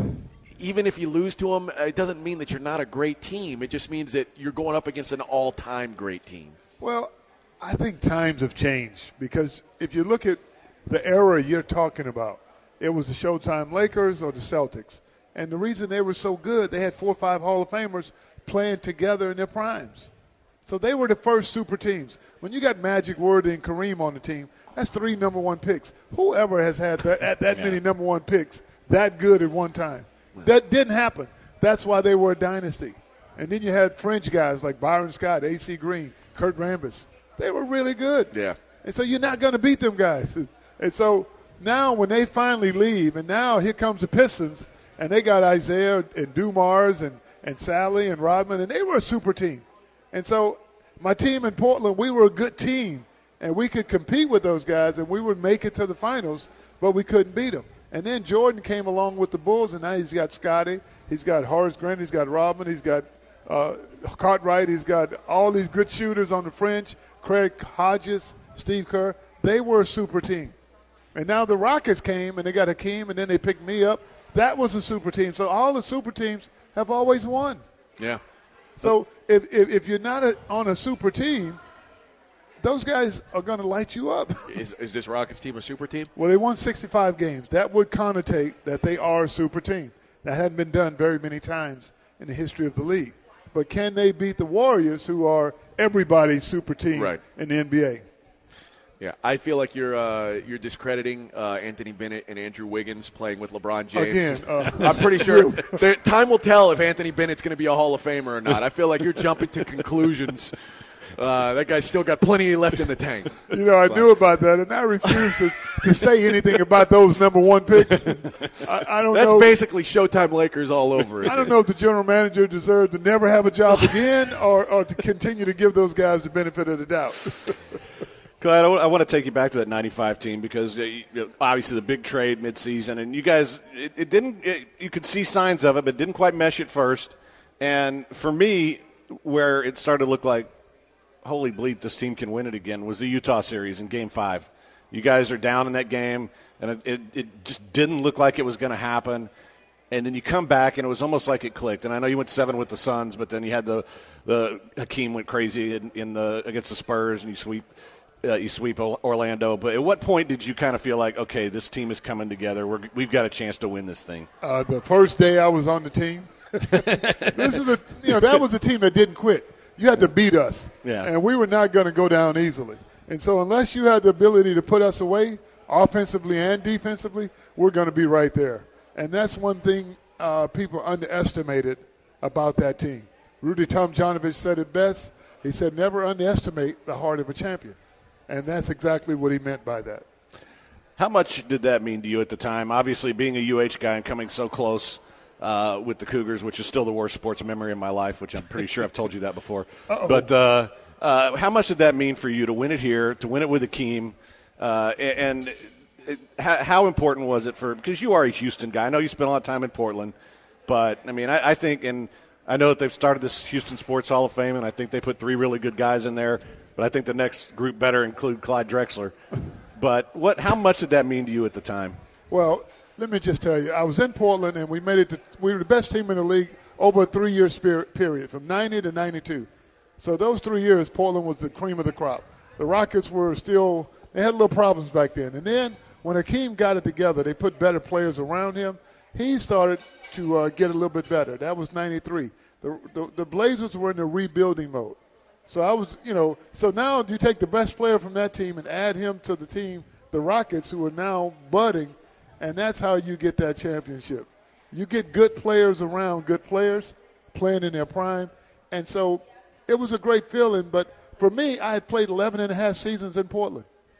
even if you lose to them, it doesn't mean that you're not a great team. It just means that you're going up against an all-time great team. Well, I think times have changed because if you look at the era you're talking about, it was the Showtime Lakers or the Celtics. And the reason they were so good, they had four or five Hall of Famers playing together in their primes. So they were the first super teams. When you got Magic, Worthy, and Kareem on the team, that's three number one picks. Whoever has had that, that yeah. many number one picks that good at one time? That didn't happen. That's why they were a dynasty. And then you had French guys like Byron Scott, A C Green, Kurt Rambis. They were really good. Yeah. And so you're not going to beat them guys. And so now when they finally leave, and now here comes the Pistons, and they got Isaiah and Dumars and, and Sally and Rodman, and they were a super team. And so my team in Portland, we were a good team, and we could compete with those guys, and we would make it to the finals, but we couldn't beat them. And then Jordan came along with the Bulls, and now he's got Scotty, he's got Horace Grant, he's got Rodman, he's got uh, Cartwright, he's got all these good shooters on the fringe, Craig Hodges, Steve Kerr. They were a super team. And now the Rockets came, and they got Hakeem, and then they picked me up. That was a super team. So all the super teams have always won. Yeah. So if if, if you're not a, on a super team, those guys are going to light you up. Is, is this Rockets team a super team? Well, they won sixty-five games. That would connotate that they are a super team. That hadn't been done very many times in the history of the league. But can they beat the Warriors, who are everybody's super team right. in the N B A? Yeah, I feel like you're uh, you're discrediting uh, Anthony Bennett and Andrew Wiggins playing with LeBron James. Again, uh, I'm pretty sure the, time will tell if Anthony Bennett's going to be a Hall of Famer or not. I feel like you're jumping to conclusions. Uh, that guy's still got plenty left in the tank. You know, I but. knew about that, and I refuse to, to say anything about those number one picks. I, I don't That's know. basically Showtime Lakers all over it. I don't know if the general manager deserves to never have a job again or, or to continue to give those guys the benefit of the doubt. Glad I want to take you back to that ninety-five team because uh, obviously the big trade midseason, and you guys, it, it didn't. It, you could see signs of it, but it didn't quite mesh at first. And for me, where it started to look like, holy bleep, this team can win it again, was the Utah series in Game Five. You guys are down in that game, and it, it, it just didn't look like it was going to happen. And then you come back, and it was almost like it clicked. And I know you went seven with the Suns, but then you had the the Hakeem went crazy in, in the against the Spurs, and you sweep. Uh, you sweep Orlando, but at what point did you kind of feel like, okay, this team is coming together, We're, we've got a chance to win this thing? Uh, the first day I was on the team, this is a, you know, that was a team that didn't quit. You had to beat us, yeah. and we were not going to go down easily. And so unless you had the ability to put us away, offensively and defensively, we're going to be right there. And that's one thing uh, people underestimated about that team. Rudy Tomjanovich said it best. He said, never underestimate the heart of a champion. And that's exactly what he meant by that. How much did that mean to you at the time? Obviously, being a U H guy and coming so close uh, with the Cougars, which is still the worst sports memory in my life, which I'm pretty sure I've told you that before. Uh-oh. But uh, uh, how much did that mean for you to win it here, to win it with Hakeem? Uh, and it, how, how important was it for – because you are a Houston guy. I know you spent a lot of time in Portland. But, I mean, I, I think – and I know that they've started this Houston Sports Hall of Fame, and I think they put three really good guys in there. But I think the next group better include Clyde Drexler. But what? How much did that mean to you at the time? Well, let me just tell you, I was in Portland, and we made it to, we were the best team in the league over a three-year period, from ninety to ninety-two. So those three years, Portland was the cream of the crop. The Rockets were still – they had little problems back then. And then when Hakeem got it together, they put better players around him. He started to uh, get a little bit better. That was ninety-three. The, the, the Blazers were in the rebuilding mode. So I was, you know, so now you take the best player from that team and add him to the team, the Rockets, who are now budding, and that's how you get that championship. You get good players around good players playing in their prime. And so it was a great feeling. But for me, I had played eleven and a half seasons in Portland.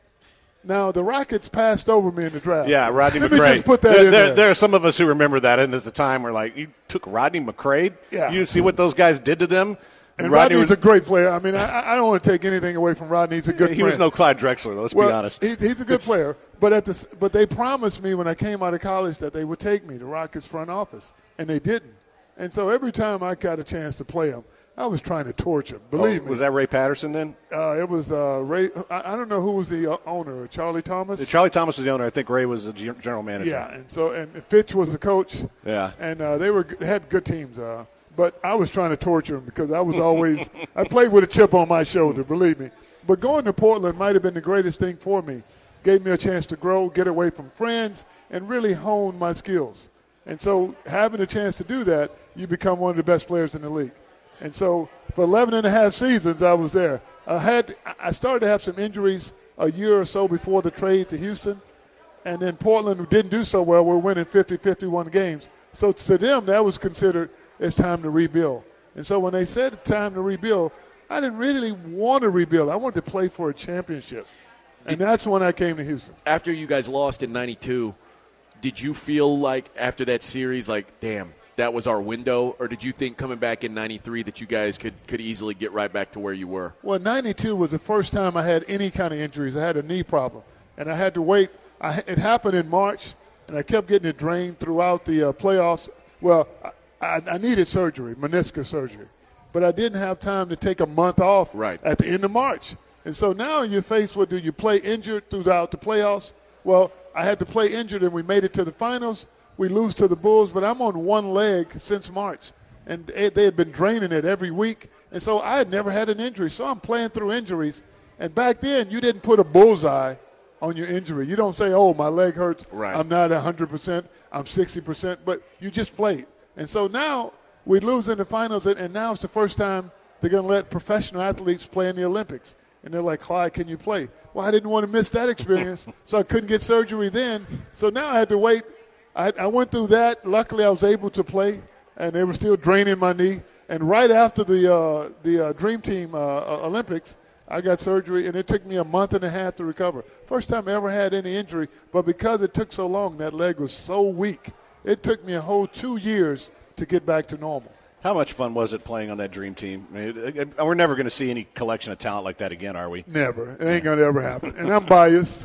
Now, the Rockets passed over me in the draft. Yeah, Rodney Let McCray. me just put that there, in there, there. there are some of us who remember that, and at the time we're like, you took Rodney McCray? Yeah. You see what those guys did to them? And Rodney Rodney's was, a great player. I mean, I, I don't want to take anything away from Rodney. He's a good he friend. was no Clyde Drexler, though, let's well, be honest. He, he's a good player. But at the, but they promised me when I came out of college that they would take me to Rockets front office, and they didn't. And so every time I got a chance to play him, I was trying to torture him. Believe oh, me. Was that Ray Patterson then? Uh, it was uh, Ray. I, I don't know who was the uh, owner. Charlie Thomas. Charlie Thomas was the owner. I think Ray was the g- general manager. Yeah, and so and Fitch was the coach. Yeah. And uh, they were they had good teams. Uh, but I was trying to torture them because I was always I played with a chip on my shoulder. Believe me. But going to Portland might have been the greatest thing for me. Gave me a chance to grow, get away from friends, and really hone my skills. And so having a chance to do that, you become one of the best players in the league. And so for eleven and a half seasons, I was there. I had I started to have some injuries a year or so before the trade to Houston. And then Portland didn't do so well. We're winning fifty, fifty-one games. So to them, that was considered it's time to rebuild. And so when they said it's time to rebuild, I didn't really want to rebuild. I wanted to play for a championship. And that's when I came to Houston. After you guys lost in ninety-two, did you feel like after that series, like, damn, that was our window? Or did you think coming back in ninety-three that you guys could, could easily get right back to where you were? Well, ninety-two was the first time I had any kind of injuries. I had a knee problem, and I had to wait. I, it happened in March, and I kept getting it drained throughout the uh, playoffs. Well, I, I needed surgery, meniscus surgery, but I didn't have time to take a month off right. at the end of March. And so now you're faced with, do you play injured throughout the playoffs? Well, I had to play injured, and we made it to the finals. We lose to the Bulls, but I'm on one leg since March. And they had been draining it every week. And so I had never had an injury. So I'm playing through injuries. And back then, you didn't put a bullseye on your injury. You don't say, oh, my leg hurts. Right. I'm not one hundred percent. I'm sixty percent. But you just played. And so now we lose in the finals, and now it's the first time they're going to let professional athletes play in the Olympics. And they're like, Clyde, can you play? Well, I didn't want to miss that experience, so I couldn't get surgery then. So now I had to wait. I, I went through that. Luckily, I was able to play, and they were still draining my knee. And right after the uh, the uh, Dream Team uh, uh, Olympics, I got surgery, and it took me a month and a half to recover. First time I ever had any injury, but because it took so long, that leg was so weak, it took me a whole two years to get back to normal. How much fun was it playing on that Dream Team? I mean, we're never going to see any collection of talent like that again, are we? Never. It ain't going to ever happen. And I'm biased.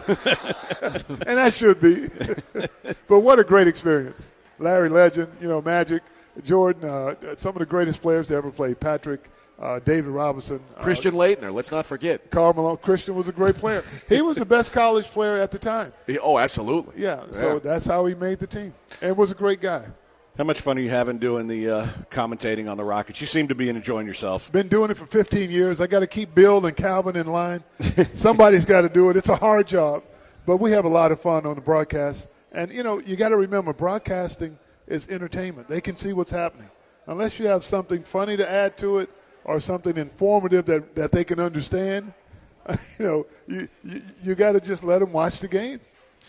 And I should be. But what a great experience. Larry Legend, you know, Magic, Jordan, uh, some of the greatest players to ever play. Patrick, uh, David Robinson. Christian uh, Laettner, let's not forget. Karl Malone. Christian was a great player. He was the best college player at the time. Oh, absolutely. Yeah, so Yeah. that's how he made the team. And was a great guy. How much fun are you having doing the uh, commentating on the Rockets? You seem to be enjoying yourself. Been doing it for fifteen years. I got to keep Bill and Calvin in line. Somebody's got to do it. It's a hard job, but we have a lot of fun on the broadcast. And, you know, you got to remember, broadcasting is entertainment. They can see what's happening. Unless you have something funny to add to it or something informative that, that they can understand, you know, you, you, you got to just let them watch the game.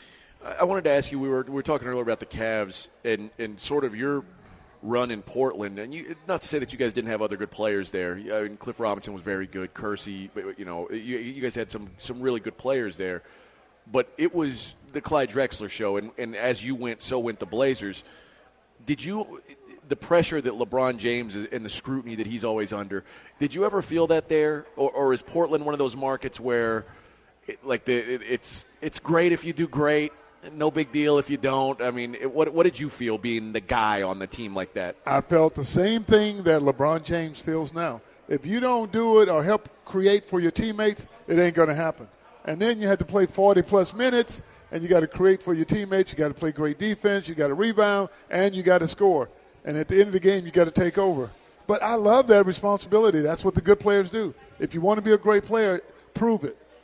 I wanted to ask you, we were we were talking earlier about the Cavs and, and sort of your run in Portland. And you, not to say that you guys didn't have other good players there. I mean, Cliff Robinson was very good. Kersey, you know, you, you guys had some, some really good players there. But it was the Clyde Drexler show, and, and as you went, so went the Blazers. Did you – the pressure that LeBron James is, and the scrutiny that he's always under, did you ever feel that there? Or, or is Portland one of those markets where, it, like, the, it, it's it's great if you do great, no big deal if you don't? I mean, it, what what did you feel being the guy on the team like that? I felt the same thing that LeBron James feels now. If you don't do it or help create for your teammates, it ain't going to happen. And then you had to play forty-plus minutes, and you got to create for your teammates. You got to play great defense. You got to rebound, and you got to score. And at the end of the game, you got to take over. But I love that responsibility. That's what the good players do. If you want to be a great player, prove it.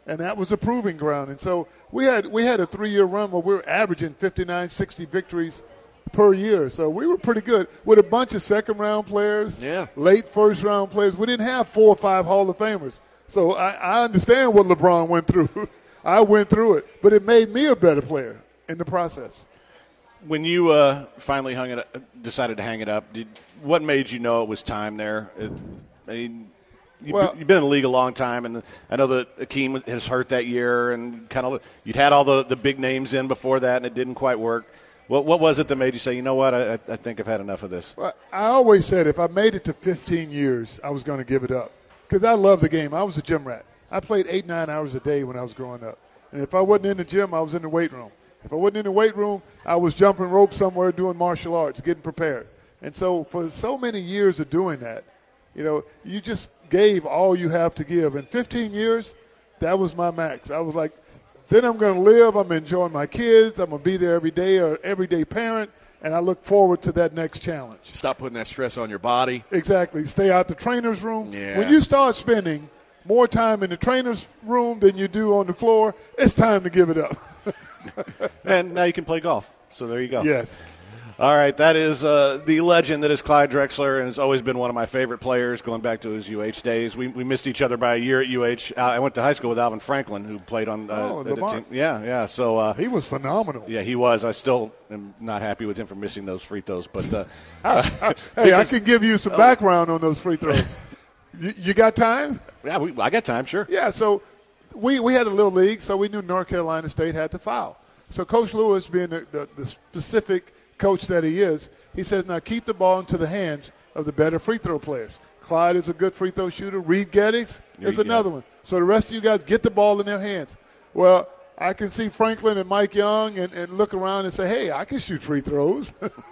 and that was a proving ground. And so we had we had a three-year run where we were averaging fifty-nine, sixty victories per year. So we were pretty good with a bunch of second-round players, yeah. late first-round players. We didn't have four or five Hall of Famers. So I, I understand what LeBron went through. I went through it, but it made me a better player in the process. When you uh, finally hung it, up, decided to hang it up, did, what made you know it was time there? It, I mean, you've, well, you've been in the league a long time, and I know that Akeem has hurt that year, and kind of you'd had all the, the big names in before that, and it didn't quite work. What what was it that made you say, you know what, I, I think I've had enough of this? Well, I always said if I made it to fifteen years, I was going to give it up because I love the game. I was a gym rat. I played eight, nine hours a day when I was growing up. And if I wasn't in the gym, I was in the weight room. If I wasn't in the weight room, I was jumping rope somewhere doing martial arts, getting prepared. And so for so many years of doing that, you know, you just gave all you have to give. In fifteen years, that was my max. I was like, then I'm going to live. I'm enjoying my kids. I'm going to be there every day, or everyday parent, and I look forward to that next challenge. Stop putting that stress on your body. Exactly. Stay out the trainer's room. Yeah. When you start spending more time in the trainer's room than you do on the floor, it's time to give it up. And now you can play golf. So there you go. Yes. All right, that is uh, the legend that is Clyde Drexler, and has always been one of my favorite players going back to his U H days. We we missed each other by a year at U H. Uh, I went to high school with Alvin Franklin, who played on uh, oh, the, the team. Yeah, yeah. So uh, he was phenomenal. Yeah, he was. I still am not happy with him for missing those free throws. But uh, hey, because, I can give you some background on those free throws. you, you got time? Yeah, we, I got time. Sure. Yeah. So we we had a little league, so we knew North Carolina State had to foul. So Coach Lewis, being the, the, the specific coach that he is, he says, now keep the ball into the hands of the better free throw players. Clyde is a good free throw shooter. Reed Gettix is another one. So the rest of you guys get the ball in their hands. Well, I can see Franklin and Mike Young and, and look around and say, hey, I can shoot free throws.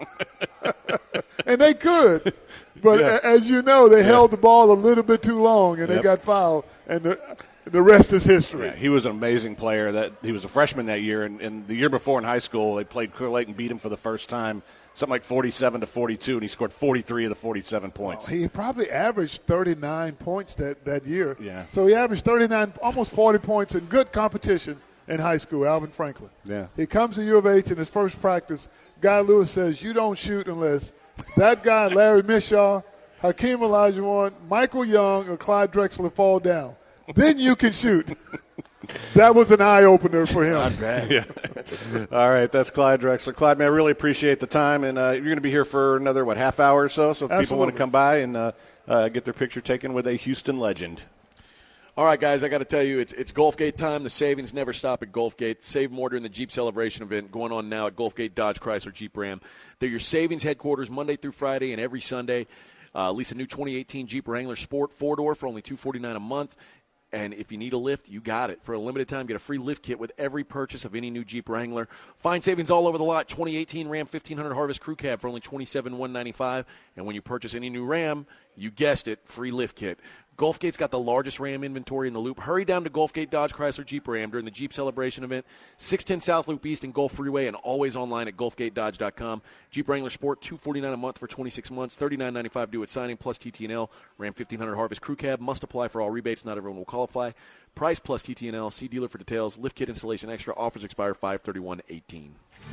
And they could. But yeah. as you know, they yeah. held the ball a little bit too long, and yep. they got fouled. And the, the rest is history. Yeah, he was an amazing player. That he was a freshman that year, and, and the year before in high school, they played Clear Lake and beat him for the first time, something like forty-seven to forty-two, and he scored forty-three of the forty-seven points. Well, he probably averaged thirty-nine points that, that year. Yeah. So he averaged thirty-nine, almost forty points in good competition in high school, Alvin Franklin. Yeah. He comes to U of H in his first practice. Guy Lewis says, you don't shoot unless that guy, Larry Mishaw, Hakeem Olajuwon, Michael Young, or Clyde Drexler fall down. Then you can shoot. That was an eye-opener for him. Not bad. Yeah. All right, that's Clyde Drexler. Clyde, man, I really appreciate the time, and uh, you're going to be here for another, what, half hour or so, so if Absolutely. people want to come by and uh, uh, get their picture taken with a Houston legend. All right, guys, I got to tell you, it's it's Gulfgate time. The savings never stop at Gulfgate. Save more during the Jeep Celebration event going on now at Gulfgate Dodge Chrysler Jeep Ram. They're your savings headquarters Monday through Friday and every Sunday. Uh, lease a new twenty eighteen Jeep Wrangler Sport four-door for only two hundred forty-nine dollars a month. And if you need a lift, you got it. For a limited time, get a free lift kit with every purchase of any new Jeep Wrangler. Find savings all over the lot. twenty eighteen Ram fifteen hundred Harvest Crew Cab for only twenty-seven thousand one hundred ninety-five dollars. And when you purchase any new Ram, you guessed it, free lift kit. Gulfgate's got the largest Ram inventory in the Loop. Hurry down to Gulfgate Dodge Chrysler Jeep Ram during the Jeep Celebration event. six ten South Loop East and Gulf Freeway, and always online at gulfgate dodge dot com. Jeep Wrangler Sport, two hundred forty-nine dollars a month for twenty-six months, thirty-nine ninety-five due at signing, plus T T N L. Ram fifteen hundred Harvest Crew Cab must apply for all rebates. Not everyone will qualify. Price plus T T N L. See dealer for details. Lift kit installation extra. Offers expire five thirty-one eighteen.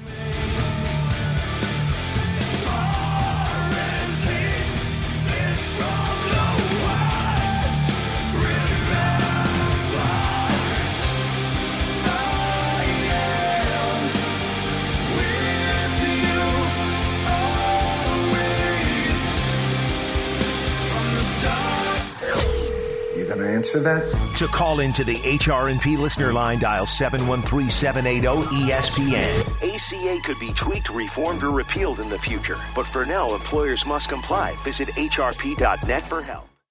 Answer that? To call into the H R and P listener line, dial seven one three, seven eight zero, E S P N. A C A could be tweaked, reformed, or repealed in the future. But for now, employers must comply. Visit H R P dot net for help.